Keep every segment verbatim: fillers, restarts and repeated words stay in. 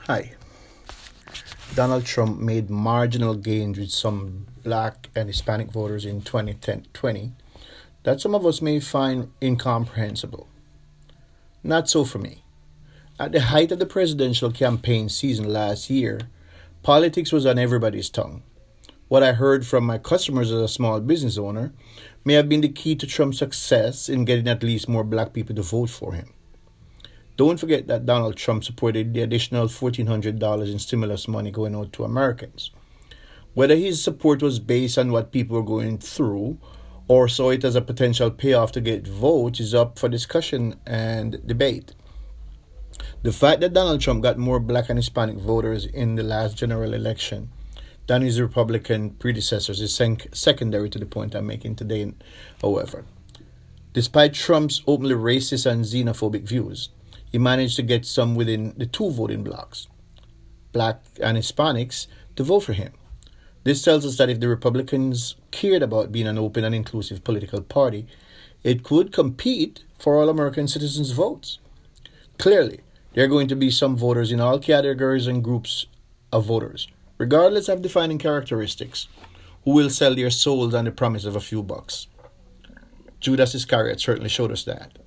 Hi. Donald Trump made marginal gains with some black and Hispanic voters in twenty twenty that some of us may find incomprehensible. Not so for me. At the height of the presidential campaign season last year, politics was on everybody's tongue. What I heard from my customers as a small business owner may have been the key to Trump's success in getting at least more black people to vote for him. Don't forget that Donald Trump supported the additional fourteen hundred dollars in stimulus money going out to Americans. Whether his support was based on what people were going through or saw it as a potential payoff to get votes is up for discussion and debate. The fact that Donald Trump got more black and Hispanic voters in the last general election than his Republican predecessors is sec- secondary to the point I'm making today, however. Despite Trump's openly racist and xenophobic views, he managed to get some within the two voting blocs, black and Hispanics, to vote for him. This tells us that if the Republicans cared about being an open and inclusive political party, it could compete for all American citizens' votes. Clearly, there are going to be some voters in all categories and groups of voters, regardless of defining characteristics, who will sell their souls on the promise of a few bucks. Judas Iscariot certainly showed us that.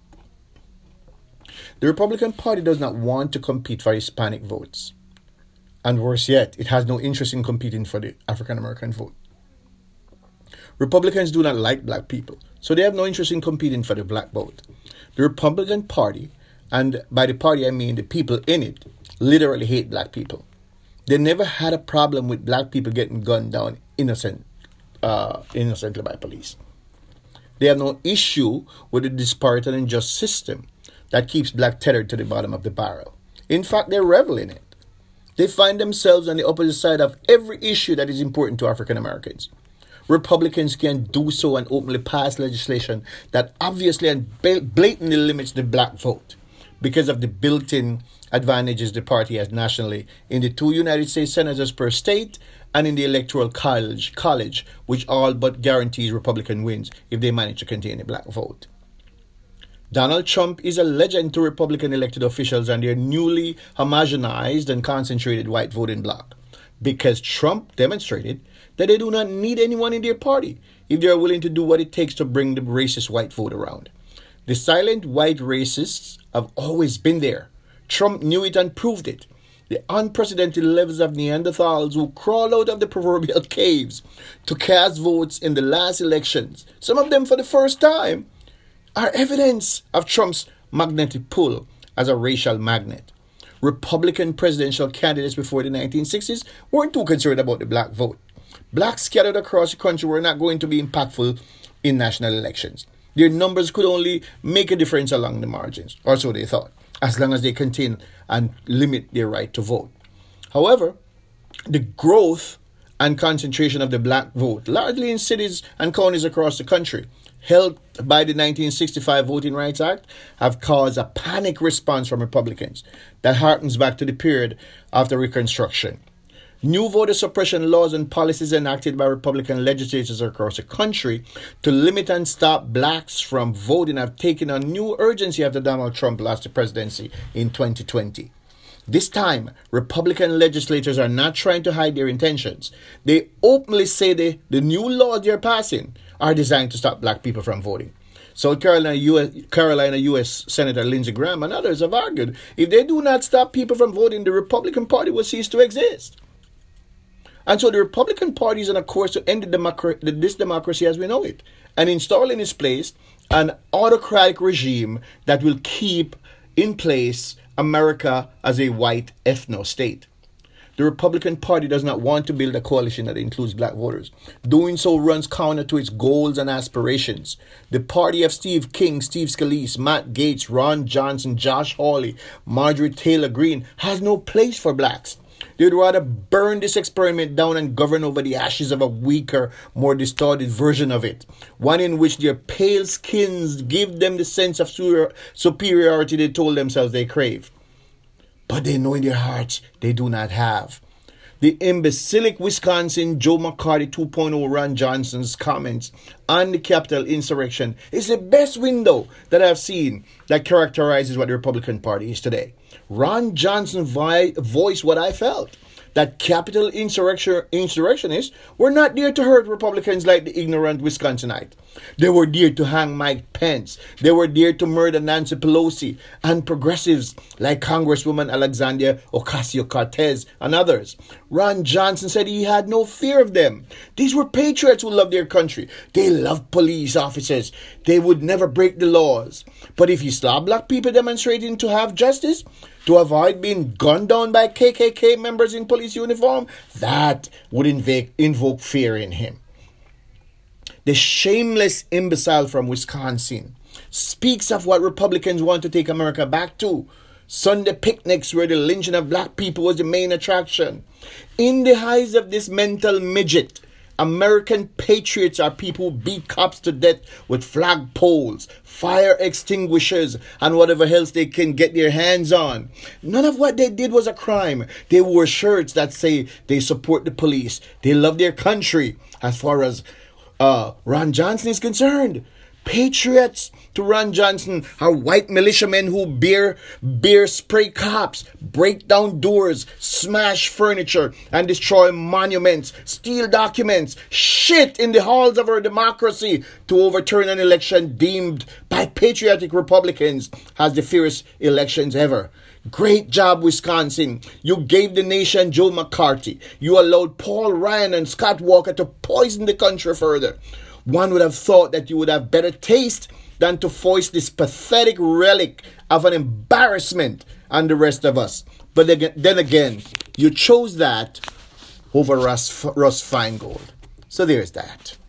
The Republican Party does not want to compete for Hispanic votes. And worse yet, it has no interest in competing for the African American vote. Republicans do not like black people, so they have no interest in competing for the black vote. The Republican Party, and by the party I mean the people in it, literally hate black people. They never had a problem with black people getting gunned down innocent, uh, innocently by police. They have no issue with the disparate and unjust system that keeps black tethered to the bottom of the barrel. In fact, they revel in it. They find themselves on the opposite side of every issue that is important to African Americans. Republicans can do so and openly pass legislation that obviously and blatantly limits the black vote because of the built-in advantages the party has nationally in the two United States senators per state and in the electoral college, college, which all but guarantees Republican wins if they manage to contain the black vote. Donald Trump is a legend to Republican elected officials and their newly homogenized and concentrated white voting bloc, because Trump demonstrated that they do not need anyone in their party if they are willing to do what it takes to bring the racist white vote around. The silent white racists have always been there. Trump knew it and proved it. The unprecedented levels of Neanderthals who crawl out of the proverbial caves to cast votes in the last elections, some of them for the first time, are evidence of Trump's magnetic pull as a racial magnet. Republican presidential candidates before the nineteen sixties weren't too concerned about the black vote. Blacks scattered across the country were not going to be impactful in national elections. Their numbers could only make a difference along the margins, or so they thought, as long as they contain and limit their right to vote. However, the growth and concentration of the black vote, largely in cities and counties across the country, helped by the nineteen sixty-five Voting Rights Act, have caused a panic response from Republicans that harkens back to the period after Reconstruction. New voter suppression laws and policies enacted by Republican legislators across the country to limit and stop blacks from voting have taken on new urgency after Donald Trump lost the presidency in twenty twenty. This time, Republican legislators are not trying to hide their intentions. They openly say they, the new laws they're passing are designed to stop black people from voting. South Carolina, U S, Carolina U S Senator Lindsey Graham and others have argued if they do not stop people from voting, the Republican Party will cease to exist. And so the Republican Party is on a course to end the democra- this democracy as we know it and install in its place an autocratic regime that will keep in place America as a white ethno-state. The Republican Party does not want to build a coalition that includes black voters. Doing so runs counter to its goals and aspirations. The party of Steve King, Steve Scalise, Matt Gaetz, Ron Johnson, Josh Hawley, Marjorie Taylor Greene has no place for blacks. They'd rather burn this experiment down and govern over the ashes of a weaker, more distorted version of it. One in which their pale skins give them the sense of superiority they told themselves they crave. But they know in their hearts they do not have. the imbecilic Wisconsin Joe McCarthy two point oh Ron Johnson's comments on the Capitol insurrection is the best window that I've seen that characterizes what the Republican Party is today. Ron Johnson vi- voiced what I felt, that Capitol insurrection, insurrectionists were not there to hurt Republicans like the ignorant Wisconsinite. They were there to hang Mike Pence. They were there to murder Nancy Pelosi and progressives like Congresswoman Alexandria Ocasio-Cortez and others. Ron Johnson said he had no fear of them. These were patriots who loved their country. They loved police officers. They would never break the laws. But if you saw black people demonstrating to have justice, to avoid being gunned down by K K K members in police uniform, that would invoke, invoke fear in him. The shameless imbecile from Wisconsin speaks of what Republicans want to take America back to. Sunday picnics where the lynching of black people was the main attraction. In the eyes of this mental midget, American patriots are people who beat cops to death with flag poles, fire extinguishers, and whatever else they can get their hands on. None of what they did was a crime. They wore shirts that say they support the police. They love their country. As far as uh, Ron Johnson is concerned, patriots to Ron Johnson are white militiamen who bear, bear spray cops, break down doors, smash furniture, and destroy monuments, steal documents, shit in the halls of our democracy to overturn an election deemed by patriotic Republicans as the fairest elections ever. Great job, Wisconsin. You gave the nation Joe McCarthy. You allowed Paul Ryan and Scott Walker to poison the country further. One would have thought that you would have better taste than to foist this pathetic relic of an embarrassment on the rest of us. But then again, you chose that over Russ, Russ Feingold. So there's that.